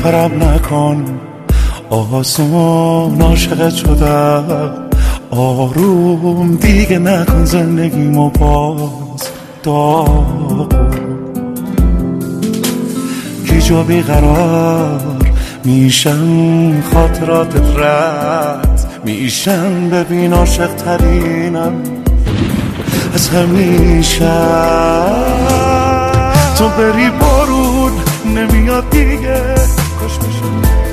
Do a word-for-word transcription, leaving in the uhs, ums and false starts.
باورم نکن آسون عاشقت شدم، آروم دیگه نکن زندگیمو باز داغون. گیج و بیقرار میشن خاطراتت رد میشن، ببین عاشق ترینم از همیشه. تو بری بارون نمیاد دیگه، کاش میشه